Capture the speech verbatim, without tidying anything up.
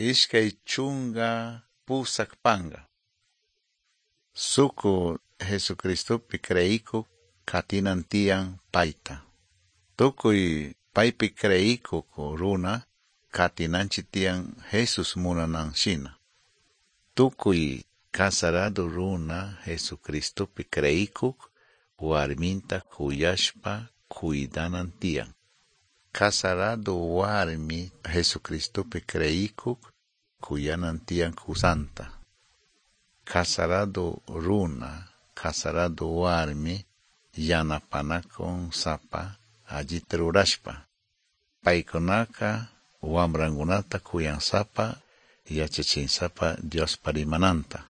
ishkay chunga pusakpanga. Suku Jesucristopi creikuk katinantian paita. Tukuy paypi creikuk runa katinanchitian Jesus munanan shina. Tukuy casarado runa Jesucristopi creikuk warminta kuyashpa cuidanantian. Casarado warmi Jesucristopi creikuk kuyanantian kusanta. Casarado runa, casarado warmi yanapanakon sapa allita rurashpa. Paykunaka wamrankunata kuyansapa yachachinsapa Dios parimananta.